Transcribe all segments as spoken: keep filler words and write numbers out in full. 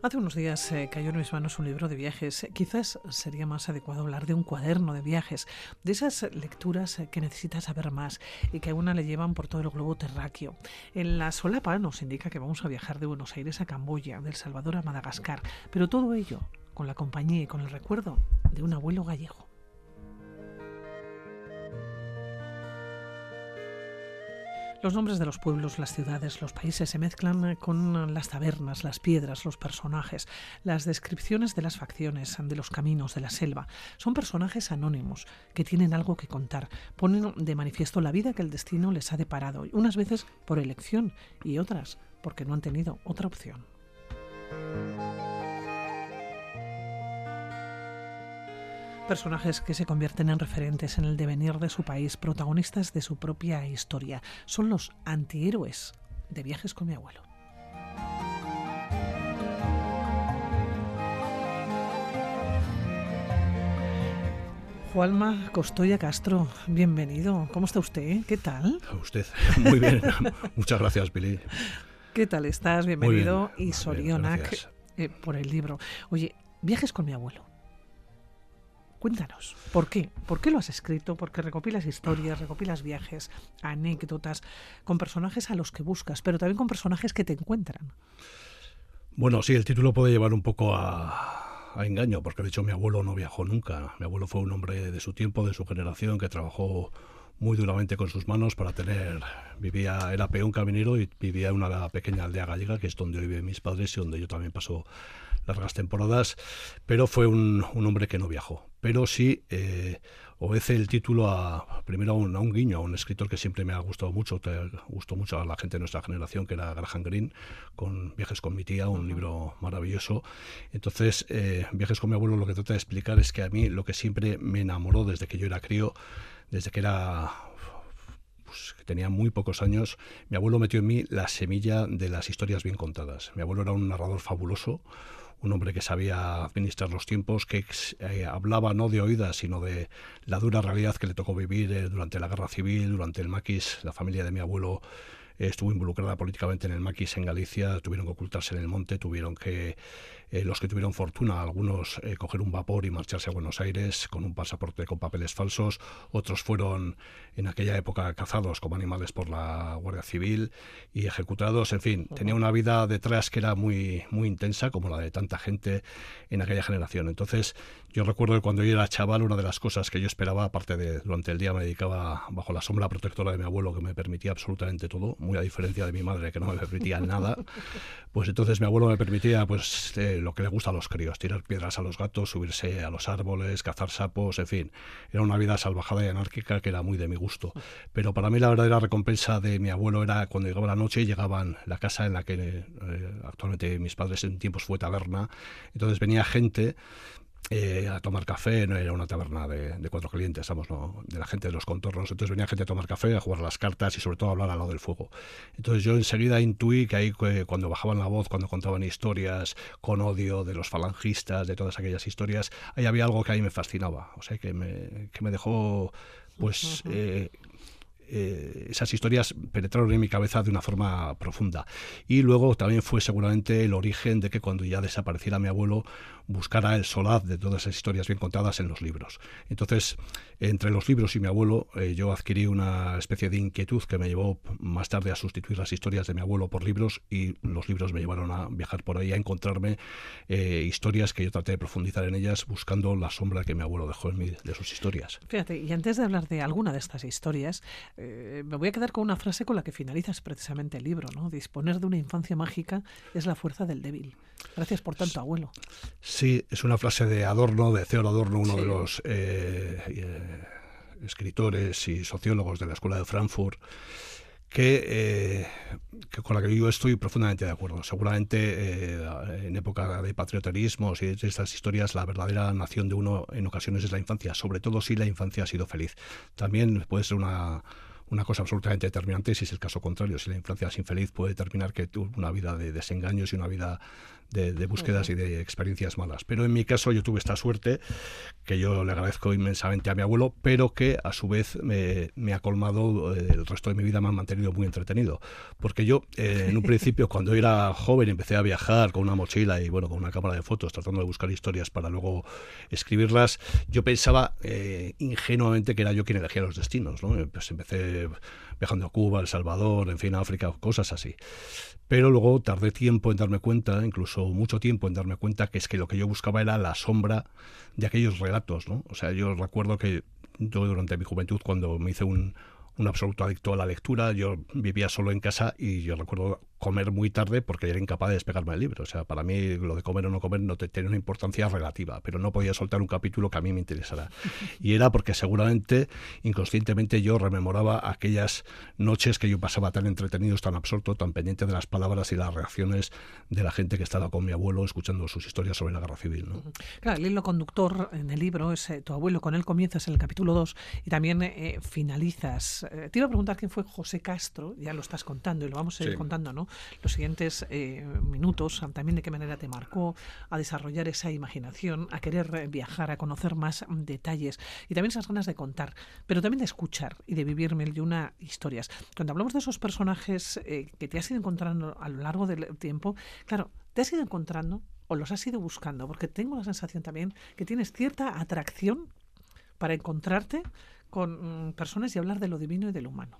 Hace unos días eh, cayó en mis manos un libro de viajes. Quizás sería más adecuado hablar de un cuaderno de viajes, de esas lecturas eh, que necesitas saber más y que a una le llevan por todo el globo terráqueo. En la solapa nos indica que vamos a viajar de Buenos Aires a Camboya, de El Salvador a Madagascar, pero todo ello con la compañía y con el recuerdo de un abuelo gallego. Los nombres de los pueblos, las ciudades, los países se mezclan con las tabernas, las piedras, los personajes, las descripciones de las facciones, de los caminos, de la selva. Son personajes anónimos que tienen algo que contar, ponen de manifiesto la vida que el destino les ha deparado, unas veces por elección y otras porque no han tenido otra opción. Personajes que se convierten en referentes en el devenir de su país, protagonistas de su propia historia. Son los antihéroes de Viajes con mi abuelo. Juanma Costoya Castro, bienvenido. ¿Cómo está usted? ¿Qué tal? A usted. Muy bien. Muchas gracias, Pili. ¿Qué tal estás? Bienvenido. Y Sorionak bien, eh, por el libro. Oye, Viajes con mi abuelo. Cuéntanos, ¿por qué? ¿Por qué lo has escrito? Porque recopilas historias, recopilas viajes, anécdotas, con personajes a los que buscas, pero también con personajes que te encuentran. Bueno, sí, el título puede llevar un poco a, a engaño, porque de hecho mi abuelo no viajó nunca. Mi abuelo fue un hombre de su tiempo, de su generación, que trabajó muy duramente con sus manos para tener... Vivía, era peón caminero y vivía en una pequeña aldea gallega, que es donde viven mis padres y donde yo también paso largas temporadas, pero fue un, un hombre que no viajó. Pero sí eh, obedece el título a, primero a un, a un guiño, a un escritor que siempre me ha gustado mucho, te gustó mucho a la gente de nuestra generación, que era Graham Greene, con Viajes con mi tía, un uh-huh. libro maravilloso. Entonces, eh, Viajes con mi abuelo lo que trata de explicar es que a mí lo que siempre me enamoró desde que yo era crío, desde que era... Pues, que tenía muy pocos años, mi abuelo metió en mí la semilla de las historias bien contadas. Mi abuelo era un narrador fabuloso, un hombre que sabía administrar los tiempos, que eh, hablaba no de oídas, sino de la dura realidad que le tocó vivir eh, durante la Guerra Civil, durante el maquis. La familia de mi abuelo eh, estuvo involucrada políticamente en el maquis en Galicia, tuvieron que ocultarse en el monte, tuvieron que, eh, los que tuvieron fortuna, algunos eh, coger un vapor y marcharse a Buenos Aires con un pasaporte con papeles falsos, otros fueron en aquella época cazados como animales por la Guardia Civil y ejecutados. En fin, tenía una vida detrás que era muy, muy intensa, como la de tanta gente en aquella generación. Entonces, yo recuerdo que cuando yo era chaval, una de las cosas que yo esperaba, aparte de durante el día me dedicaba bajo la sombra protectora de mi abuelo, que me permitía absolutamente todo, muy a diferencia de mi madre, que no me permitía nada, pues entonces mi abuelo me permitía pues eh, lo que le gusta a los críos, tirar piedras a los gatos, subirse a los árboles, cazar sapos, en fin. Era una vida salvajada y anárquica que era muy de mi gusto. Pero para mí la verdadera recompensa de mi abuelo era cuando llegaba la noche y llegaban la casa en la que eh, actualmente mis padres en tiempos fue taberna. Entonces venía gente Eh, a tomar café, no era una taberna de, de cuatro clientes, vamos, no, de la gente de los contornos. Entonces venía gente a tomar café, a jugar las cartas y sobre todo a hablar al lado del fuego. Entonces yo enseguida intuí que ahí que cuando bajaban la voz, cuando contaban historias con odio de los falangistas, de todas aquellas historias, ahí había algo que ahí me fascinaba, o sea, que me, que me dejó pues... Eh, Eh, esas historias penetraron en mi cabeza de una forma profunda. Y luego también fue seguramente el origen de que cuando ya desapareciera mi abuelo buscara el solaz de todas esas historias bien contadas en los libros. Entonces, entre los libros y mi abuelo, eh, yo adquirí una especie de inquietud que me llevó más tarde a sustituir las historias de mi abuelo por libros, y los libros me llevaron a viajar por ahí, a encontrarme eh, historias que yo traté de profundizar en ellas, buscando la sombra que mi abuelo dejó en mí de sus historias. Fíjate, y antes de hablar de alguna de estas historias, eh, me voy a quedar con una frase con la que finalizas precisamente el libro, ¿no? Disponer de una infancia mágica es la fuerza del débil. Gracias por tanto, abuelo. Sí, es una frase de Adorno, de Theodor Adorno, uno sí. de los eh, eh, escritores y sociólogos de la Escuela de Frankfurt, que, eh, que con la que yo estoy profundamente de acuerdo. Seguramente eh, en época de patrioterismos y de estas historias, la verdadera nación de uno en ocasiones es la infancia, sobre todo si la infancia ha sido feliz. También puede ser una... una cosa absolutamente determinante si es el caso contrario. Si la infancia es infeliz, puede determinar que tuvo una vida de desengaños y una vida de, de búsquedas uh-huh. y de experiencias malas. Pero en mi caso yo tuve esta suerte, que yo le agradezco inmensamente a mi abuelo, pero que a su vez me, me ha colmado, eh, el resto de mi vida me ha mantenido muy entretenido. Porque yo, eh, en un principio, cuando era joven, empecé a viajar con una mochila y bueno, con una cámara de fotos, tratando de buscar historias para luego escribirlas, yo pensaba eh, ingenuamente que era yo quien elegía los destinos, ¿no? Pues empecé viajando a Cuba, El Salvador, en fin, a África, cosas así. Pero luego tardé tiempo en darme cuenta, incluso mucho tiempo en darme cuenta, que es que lo que yo buscaba era la sombra de aquellos relatos, ¿no? O sea, yo recuerdo que yo durante mi juventud, cuando me hice un, un absoluto adicto a la lectura, yo vivía solo en casa y yo recuerdo comer muy tarde porque era incapaz de despegarme del libro. O sea, para mí lo de comer o no comer no te, tenía una importancia relativa, pero no podía soltar un capítulo que a mí me interesara. Y era porque seguramente, inconscientemente, yo rememoraba aquellas noches que yo pasaba tan entretenido, tan absorto, tan pendiente de las palabras y las reacciones de la gente que estaba con mi abuelo escuchando sus historias sobre la guerra civil, ¿no? Claro, el hilo conductor en el libro es eh, tu abuelo. Con él comienzas en el capítulo dos y también eh, finalizas. Eh, te iba a preguntar quién fue José Castro, ya lo estás contando y lo vamos a ir sí. contando, ¿no? Los siguientes eh, minutos, también de qué manera te marcó a desarrollar esa imaginación, a querer viajar, a conocer más detalles y también esas ganas de contar, pero también de escuchar y de vivir mil y una historias. Cuando hablamos de esos personajes eh, que te has ido encontrando a lo largo del tiempo, claro, te has ido encontrando o los has ido buscando, porque tengo la sensación también que tienes cierta atracción para encontrarte con mm, personas y hablar de lo divino y de lo humano.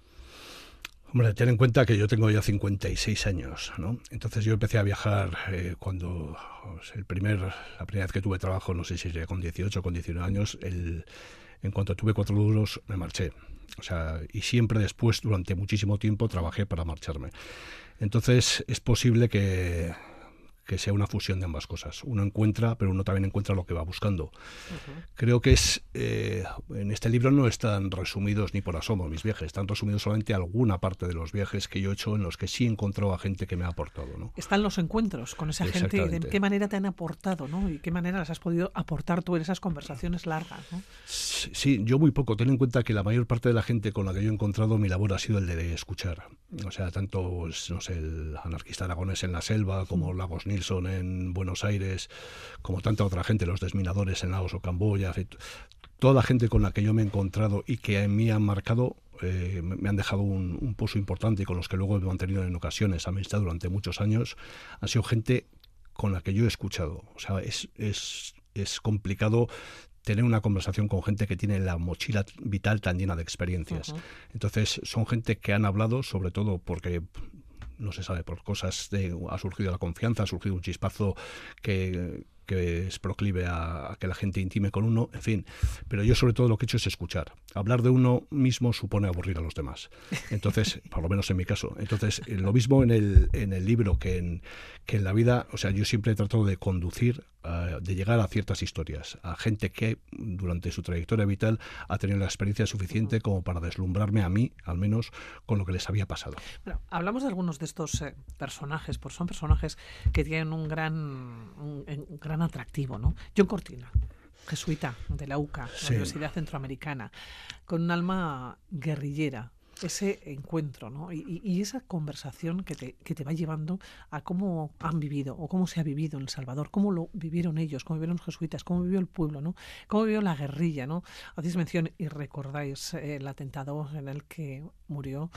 Hombre, ten en cuenta que yo tengo ya cincuenta y seis años, ¿no? Entonces yo empecé a viajar eh, cuando pues, el primer, la primera vez que tuve trabajo, no sé si sería con dieciocho o con diecinueve años, el, en cuanto tuve cuatro duros me marché. O sea, y siempre después, durante muchísimo tiempo, trabajé para marcharme. Entonces es posible que... que sea una fusión de ambas cosas. Uno encuentra, pero uno también encuentra lo que va buscando. Uh-huh. Creo que es eh, en este libro no están resumidos ni por asomo mis viajes, están resumidos solamente alguna parte de los viajes que yo he hecho en los que sí he encontrado a gente que me ha aportado, ¿no? Están los encuentros con esa gente y de qué manera te han aportado, ¿no? Y qué manera las has podido aportar tú en esas conversaciones largas, ¿no? Sí, sí, yo muy poco. Ten en cuenta que la mayor parte de la gente con la que yo he encontrado, mi labor ha sido el de escuchar. O sea, tanto, no sé, el anarquista aragonés en la selva, como uh-huh. Lagos Nilsson en Buenos Aires, como tanta otra gente, los desminadores en Laos o Camboya, toda la gente con la que yo me he encontrado y que en mí han marcado, eh, me han dejado un, un pozo importante y con los que luego he mantenido en ocasiones amistad durante muchos años, han sido gente con la que yo he escuchado. O sea, es, es, es complicado tener una conversación con gente que tiene la mochila vital tan llena de experiencias. Uh-huh. Entonces, son gente que han hablado, sobre todo porque... no se sabe, por cosas de, ha surgido la confianza, ha surgido un chispazo que, que es proclive a, a que la gente intime con uno, en fin. Pero yo sobre todo lo que he hecho es escuchar. Hablar de uno mismo supone aburrir a los demás. Entonces, por lo menos en mi caso. Entonces, lo mismo en el, en el libro que en, que en la vida, o sea, yo siempre he tratado de conducir, uh, de llegar a ciertas historias, a gente que durante su trayectoria vital ha tenido la experiencia suficiente como para deslumbrarme a mí, al menos, con lo que les había pasado. Bueno, hablamos de algunos de estos eh, personajes, pues son personajes que tienen un gran, un, un gran atractivo, ¿no? John Cortina, jesuita de la U C A, sí. La Universidad Centroamericana, con un alma guerrillera. Ese encuentro, ¿no? Y, y esa conversación que te, que te va llevando a cómo han vivido o cómo se ha vivido en El Salvador, cómo lo vivieron ellos, cómo vivieron los jesuitas, cómo vivió el pueblo, ¿no? Cómo vivió la guerrilla, ¿no? Hacéis mención y recordáis eh, el atentado en el que murió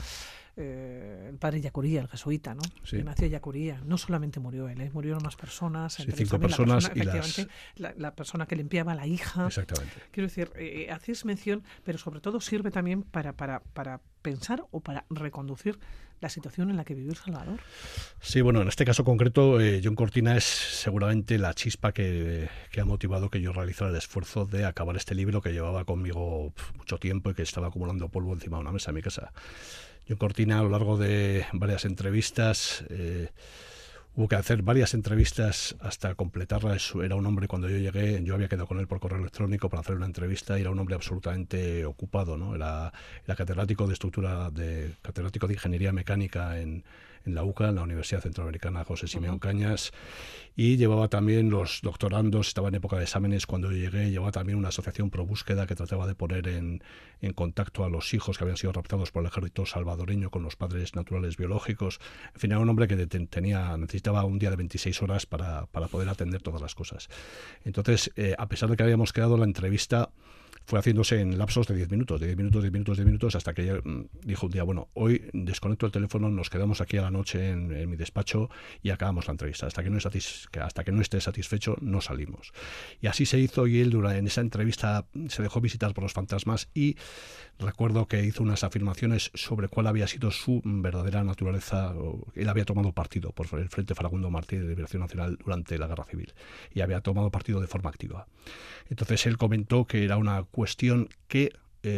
eh, el padre Yacuría, el jesuita, ¿no? Sí. Ignacio Yacuría. No solamente murió él, ¿eh? Murieron más personas. Sí, cinco personas la persona, y las... La, la persona que limpiaba, la hija. Exactamente. Quiero decir, eh, hacéis mención, pero sobre todo sirve también para, para, para pensar o para reconducir la situación en la que vivió El Salvador. Sí, bueno, en este caso concreto, eh, John Cortina es seguramente la chispa que, que ha motivado que yo realizara el esfuerzo de acabar este libro que llevaba conmigo pf, mucho tiempo y que estaba acumulando polvo encima de una mesa en mi casa. John Cortina, a lo largo de varias entrevistas, eh, hubo que hacer varias entrevistas hasta completarlas. Era un hombre, cuando yo llegué, yo había quedado con él por correo electrónico para hacer una entrevista, y era un hombre absolutamente ocupado, ¿no? Era, era catedrático de estructura, de catedrático de ingeniería mecánica en, en la U C A, en la Universidad Centroamericana José Simeón uh-huh. Cañas, y llevaba también los doctorandos, estaba en época de exámenes cuando yo llegué, llevaba también una asociación pro búsqueda que trataba de poner en, en contacto a los hijos que habían sido raptados por el ejército salvadoreño con los padres naturales biológicos. En fin, era un hombre que tenía, necesitaba necesitaba un día de veintiséis horas para, para poder atender todas las cosas. Entonces, eh, a pesar de que habíamos quedado, la entrevista fue haciéndose en lapsos de diez minutos, de diez minutos, diez minutos, diez minutos, hasta que ella dijo un día, bueno, hoy desconecto el teléfono, nos quedamos aquí a la noche en, en mi despacho y acabamos la entrevista. Hasta que no satis, hasta que no esté satisfecho, no salimos. Y así se hizo, y él durante, en esa entrevista se dejó visitar por los fantasmas, y recuerdo que hizo unas afirmaciones sobre cuál había sido su verdadera naturaleza. Él había tomado partido por el Frente Farabundo Martí de Liberación Nacional durante la Guerra Civil y había tomado partido de forma activa. Entonces él comentó que era una cuestión que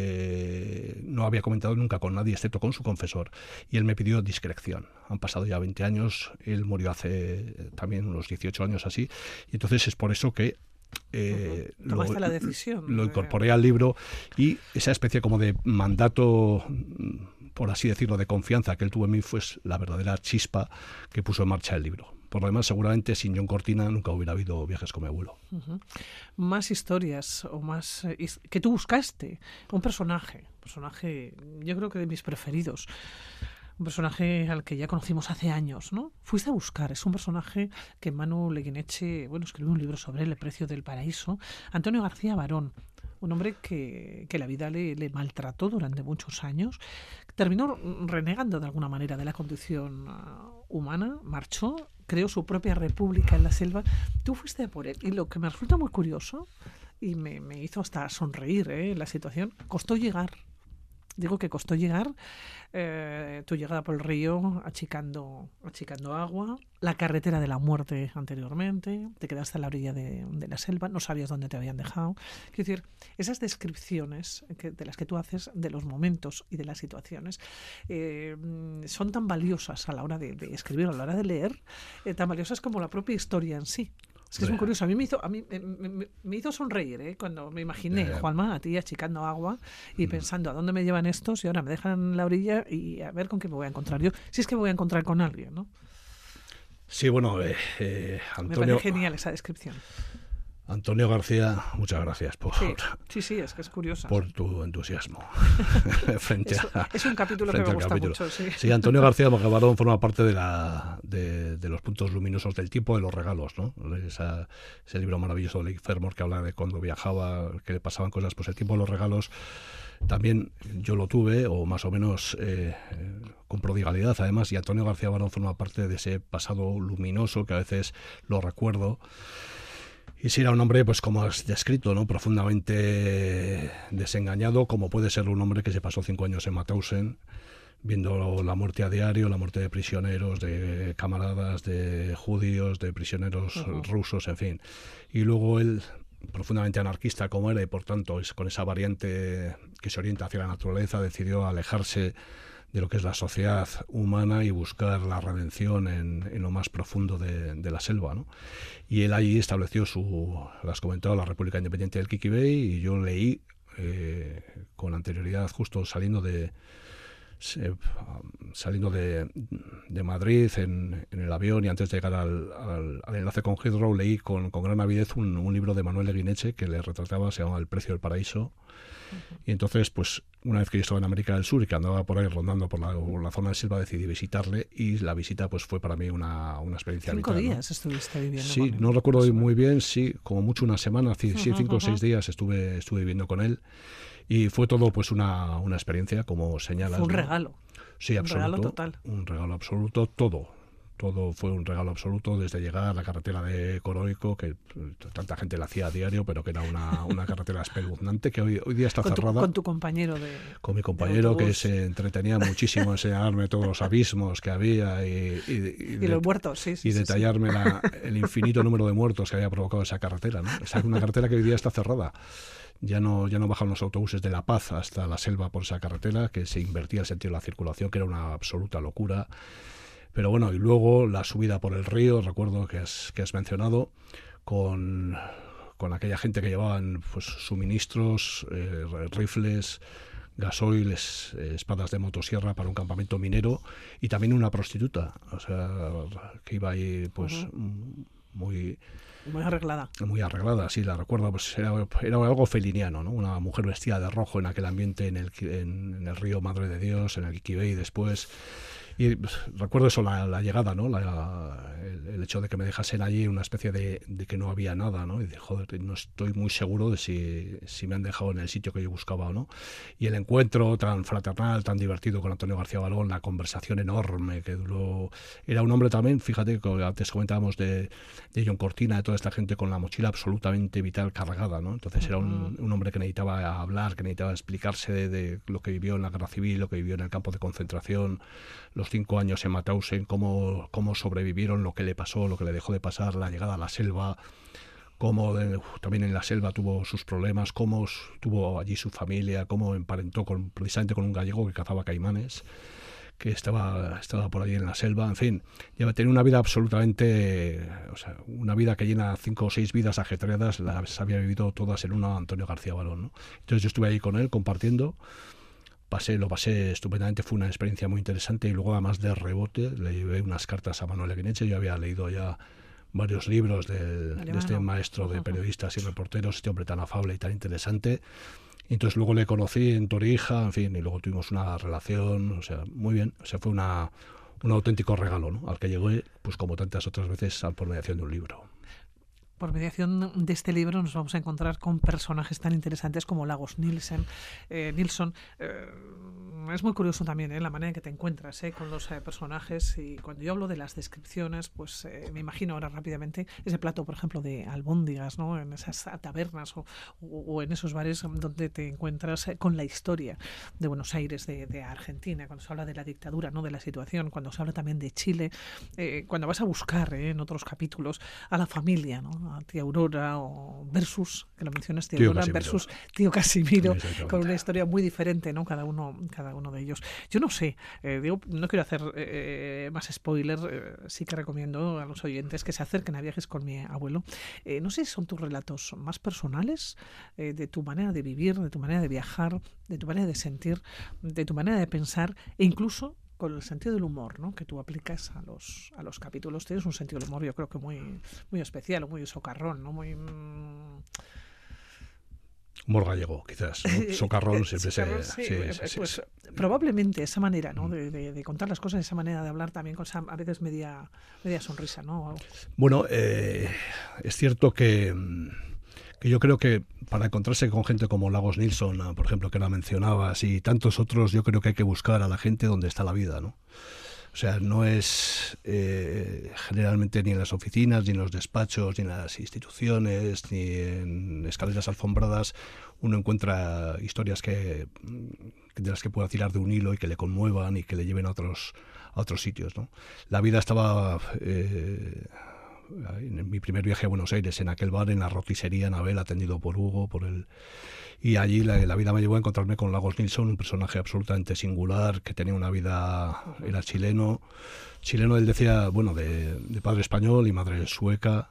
eh, no había comentado nunca con nadie excepto con su confesor, y él me pidió discreción. Han pasado ya veinte años, él murió hace también unos dieciocho años así, y entonces es por eso que Eh, uh-huh. Tomaste lo, la decisión. Lo incorporé al libro, y esa especie como de mandato, por así decirlo, de confianza que él tuvo en mí fue la verdadera chispa que puso en marcha el libro. Por lo demás, seguramente sin John Cortina nunca hubiera habido Viajes con mi abuelo. Uh-huh. Más historias o más eh, que tú buscaste. Un personaje, personaje, yo creo que de mis preferidos. Un personaje al que ya conocimos hace años, ¿no? Fuiste a buscar, es un personaje que Manu Leguineche, bueno, escribió un libro sobre él, El precio del paraíso. Antonio García Barón, un hombre que, que la vida le, le maltrató durante muchos años, terminó renegando de alguna manera de la condición uh, humana, marchó, creó su propia república en la selva. Tú fuiste a por él, y lo que me resulta muy curioso, y me, me hizo hasta sonreír, ¿eh? La situación, costó llegar. Digo que costó llegar, eh, tu llegada por el río, achicando, achicando agua, la carretera de la muerte anteriormente, te quedaste a la orilla de, de la selva, no sabías dónde te habían dejado. Quiero decir, esas descripciones que, de las que tú haces de los momentos y de las situaciones eh, son tan valiosas a la hora de, de escribir, a la hora de leer, eh, tan valiosas como la propia historia en sí. Es que es muy curioso. A mí me hizo, a mí, me, me, me hizo sonreír ¿eh? Cuando me imaginé, yeah. Juanma, a ti achicando agua y mm. pensando a dónde me llevan estos, y ahora me dejan en la orilla y a ver con qué me voy a encontrar yo. Si es que me voy a encontrar con alguien, ¿no? Sí, bueno, eh, eh, Antonio... Me parece genial esa descripción. Antonio García, muchas gracias por, sí, sí, sí, es que es curiosa. por tu entusiasmo. frente es, a, es un capítulo que me gusta capítulo. mucho. Sí. sí, Antonio García Barón forma parte de, la, de, de los puntos luminosos del tiempo de los regalos, ¿no? Esa, ese libro maravilloso de Leigh Fermor que habla de cuando viajaba, que le pasaban cosas, pues el tiempo de los regalos también yo lo tuve, o más o menos eh, con prodigalidad además, y Antonio García Barón forma parte de ese pasado luminoso que a veces lo recuerdo. Y si era un hombre, pues como has descrito, ¿no? Profundamente desengañado, como puede ser un hombre que se pasó cinco años en Mauthausen, viendo la muerte a diario, la muerte de prisioneros, de camaradas, de judíos, de prisioneros uh-huh. rusos, en fin. Y luego él, profundamente anarquista como era, y por tanto es con esa variante que se orienta hacia la naturaleza, decidió alejarse de lo que es la sociedad humana y buscar la redención en, en lo más profundo de, de la selva, ¿no? Y él allí estableció su, lo has comentado, la República Independiente del Quiquibay, y yo leí eh, con anterioridad, justo saliendo de se, saliendo de, de Madrid en, en el avión, y antes de llegar al, al, al enlace con Heathrow, leí con, con gran avidez un, un libro de Manuel Leguineche que le retrataba, se llama El precio del paraíso. Uh-huh. Y entonces, pues, una vez que yo estaba en América del Sur y que andaba por ahí rondando por la, por la zona de selva, decidí visitarle, y la visita pues fue para mí una, una experiencia cinco vital. Cinco días, ¿no? Estuviste viviendo sí, con él. Sí, no recuerdo hoy muy bien, sí, como mucho una semana, sí, uh-huh, cinco o uh-huh. seis días estuve, estuve viviendo con él, y fue todo pues una, una experiencia, como señalas. Fue un ¿no? regalo. Sí, un absoluto. regalo total. Un regalo absoluto, todo. Todo fue un regalo absoluto, desde llegar a la carretera de Coroico, que tanta gente la hacía a diario, pero que era una, una carretera espeluznante, que hoy, hoy día está con cerrada. Tu, con tu compañero de Con mi compañero, que se entretenía muchísimo en enseñarme todos los abismos que había y, y, y, y de, los muertos, sí, sí. Y sí, detallarme sí. La, el infinito número de muertos que había provocado esa carretera, ¿no? Es una carretera que hoy día está cerrada. Ya no, ya no bajan los autobuses de La Paz hasta la selva por esa carretera, que se invertía el sentido de la circulación, que era una absoluta locura. Pero bueno, y luego la subida por el río, recuerdo que has, que has mencionado, con, con aquella gente que llevaban pues suministros, eh, rifles, gasoil, es, eh, espadas de motosierra para un campamento minero, y también una prostituta, o sea, que iba ahí pues uh-huh. muy... Muy arreglada. Muy arreglada, sí, la recuerdo, pues era, era algo feliniano, ¿no? Una mujer vestida de rojo en aquel ambiente en el, en, en el río Madre de Dios, en el Quiquibay después. Y pues, recuerdo eso, la, la llegada, ¿no? La, el, el hecho de que me dejasen allí una especie de, de que no había nada, ¿no? Y de, joder, no estoy muy seguro de si, si me han dejado en el sitio que yo buscaba o no. Y el encuentro tan fraternal, tan divertido con Antonio García Balón, la conversación enorme que duró. Era un hombre también, fíjate, que antes comentábamos de, de John Cortina, de toda esta gente con la mochila absolutamente vital cargada, ¿no? Entonces uh-huh. era un, un hombre que necesitaba hablar, que necesitaba explicarse de, de lo que vivió en la guerra civil, lo que vivió en el campo de concentración, los cinco años en Mauthausen, cómo, cómo sobrevivieron, lo que le pasó, lo que le dejó de pasar, la llegada a la selva, cómo de, también en la selva tuvo sus problemas, cómo tuvo allí su familia, cómo emparentó con, precisamente con un gallego que cazaba caimanes, que estaba, estaba por allí en la selva, en fin, ya tenía una vida absolutamente, o sea, una vida que llena cinco o seis vidas ajetreadas, las había vivido todas en una Antonio García Balón, ¿no? Entonces yo estuve ahí con él compartiendo, pasé, lo pasé estupendamente, fue una experiencia muy interesante y luego además de rebote le llevé unas cartas a Manuel Eguineche, yo había leído ya varios libros del, de este maestro de periodistas y reporteros, este hombre tan afable y tan interesante. Y entonces luego le conocí en Torija, en fin, y luego tuvimos una relación, o sea, muy bien. O sea, fue una, un auténtico regalo, ¿no? Al que llegué, pues como tantas otras veces, por mediación de un libro. Por mediación de este libro nos vamos a encontrar con personajes tan interesantes como Lagos Nilsen, eh, Nilsson. Eh, es muy curioso también eh, la manera en que te encuentras eh, con los eh, personajes, y cuando yo hablo de las descripciones, pues eh, me imagino ahora rápidamente ese plato, por ejemplo, de albóndigas, ¿no? En esas tabernas o, o, o en esos bares donde te encuentras eh, con la historia de Buenos Aires, de, de Argentina, cuando se habla de la dictadura, ¿no? De la situación, cuando se habla también de Chile, eh, cuando vas a buscar eh, en otros capítulos a la familia, ¿no? A tía Aurora o versus, que lo mencionas, tía Aurora versus tío Casimiro, con una historia muy diferente, ¿no? Cada uno, cada uno de ellos. Yo no sé, eh, digo, no quiero hacer eh, más spoiler, eh, sí que recomiendo a los oyentes que se acerquen a Viajes con mi abuelo. Eh, no sé si son tus relatos más personales, eh, de tu manera de vivir, de tu manera de viajar, de tu manera de sentir, de tu manera de pensar, e incluso con el sentido del humor, ¿no? Que tú aplicas a los a los capítulos. Tienes un sentido del humor, yo creo que muy muy especial, o muy socarrón, ¿no? Muy mmm... humor gallego, quizás, ¿no? Socarrón siempre Socarrón, se... sí, Sí, sí, pues sí, sí. Probablemente esa manera, ¿no? De, de, de contar las cosas, esa manera de hablar también con esa, a veces media media sonrisa, ¿no? Bueno, eh, es cierto que que yo creo que para encontrarse con gente como Lagos Nilsson, por ejemplo, que la mencionabas, y tantos otros, yo creo que hay que buscar a la gente donde está la vida, ¿no? O sea, no es eh, generalmente ni en las oficinas, ni en los despachos, ni en las instituciones, ni en escaleras alfombradas, uno encuentra historias que, de las que pueda tirar de un hilo y que le conmuevan y que le lleven a otros, a otros sitios, ¿no? La vida estaba... Eh, en mi primer viaje a Buenos Aires, en aquel bar, en la roticería Anabel, atendido por Hugo, por el... y allí la, la vida me llevó a encontrarme con Lagos Nilsson, un personaje absolutamente singular, que tenía una vida, era chileno, chileno él decía, bueno, de, de padre español y madre sueca,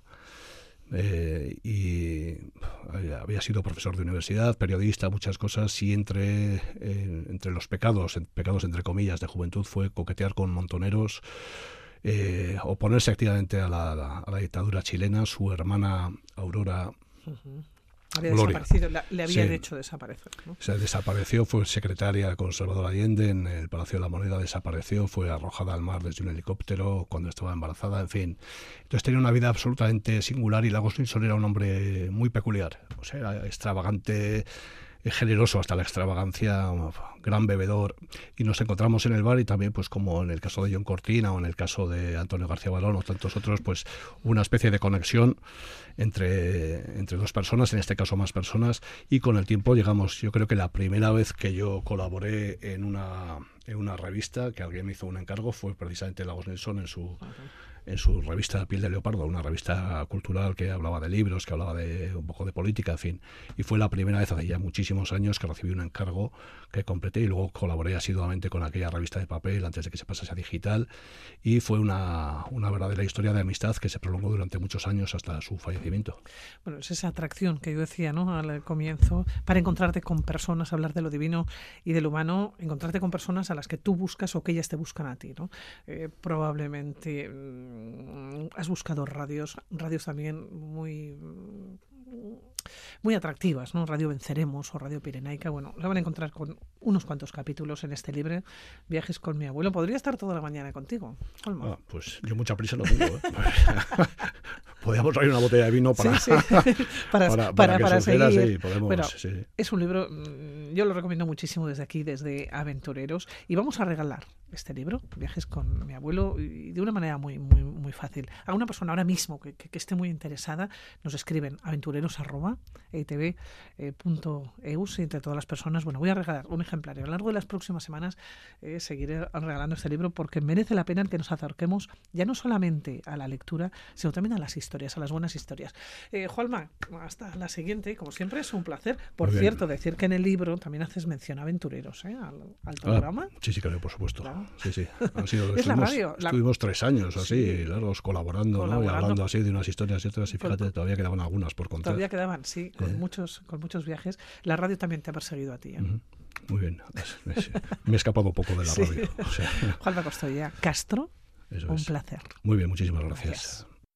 eh, y había sido profesor de universidad, periodista, muchas cosas, y entre, eh, entre los pecados, pecados entre comillas, de juventud, fue coquetear con montoneros, Eh, oponerse activamente a la, a la dictadura chilena. Su hermana Aurora uh-huh. había Gloria, desaparecido, la, le habían sí, hecho desaparecer, ¿no? Se desapareció, fue secretaria con Salvador Allende en el Palacio de la Moneda, desapareció, fue arrojada al mar desde un helicóptero cuando estaba embarazada, en fin. Entonces tenía una vida absolutamente singular, y Lagos Nilsson era un hombre muy peculiar, o sea, era extravagante, generoso hasta la extravagancia, gran bebedor, y nos encontramos en el bar, y también, pues como en el caso de John Cortina o en el caso de Antonio García Balón o tantos otros, pues una especie de conexión entre, entre dos personas, en este caso más personas, y con el tiempo llegamos, yo creo que la primera vez que yo colaboré en una, en una revista, que alguien me hizo un encargo, fue precisamente Lagos Nilsson en su... Uh-huh. en su revista Piel de Leopardo, una revista cultural que hablaba de libros, que hablaba de un poco de política, en fin. Y fue la primera vez hace ya muchísimos años que recibí un encargo que completé, y luego colaboré asiduamente con aquella revista de papel antes de que se pasase a digital, y fue una, una verdadera historia de amistad que se prolongó durante muchos años hasta su fallecimiento. Bueno, es esa atracción que yo decía, ¿no?, al comienzo, para encontrarte con personas, hablar de lo divino y de lo humano, encontrarte con personas a las que tú buscas o que ellas te buscan a ti, ¿no? Eh, probablemente... mm, has buscado radios, radios también muy... muy atractivas, ¿no? Radio Venceremos o Radio Pirenaica, bueno, la van a encontrar con unos cuantos capítulos en este libro, Viajes con mi abuelo. Podría estar toda la mañana contigo, Olmo. Ah, pues yo mucha prisa no tengo, ¿eh? Podríamos traer una botella de vino para, sí, sí. para, para, para, para surgiera, seguir. Sí, podemos, bueno, sí. Es un libro, yo lo recomiendo muchísimo desde aquí, desde Aventureros, y vamos a regalar este libro, Viajes con mi abuelo, y de una manera muy muy muy fácil. A una persona ahora mismo que, que, que esté muy interesada, nos escriben aventureros arroba e i te be punto e u, y entre todas las personas, bueno, voy a regalar un ejemplar. Y a lo largo de las próximas semanas eh, seguiré regalando este libro porque merece la pena que nos acerquemos ya no solamente a la lectura, sino también a las historias, a las buenas historias. Eh, Juanma, hasta la siguiente. Como siempre, es un placer. Por Muy cierto, bien. decir que en el libro también haces mención a aventureros, ¿eh? al, al programa. Ah, sí, sí, claro, por supuesto. Claro. Sí, sí. Han sido, es estuvimos, la radio. La... Estuvimos tres años así, sí. largos, colaborando, colaborando. ¿no? Y hablando así de unas historias y otras. Y fíjate, con... todavía quedaban algunas por contar. Todavía quedaban, sí, con, ¿Eh? muchos, con muchos viajes. La radio también te ha perseguido a ti, ¿eh? Uh-huh. Muy bien. Me, me he escapado un poco de la sí. radio. O sea. Juanma Costoya Castro, Eso un es. placer. Muy bien, muchísimas gracias. gracias.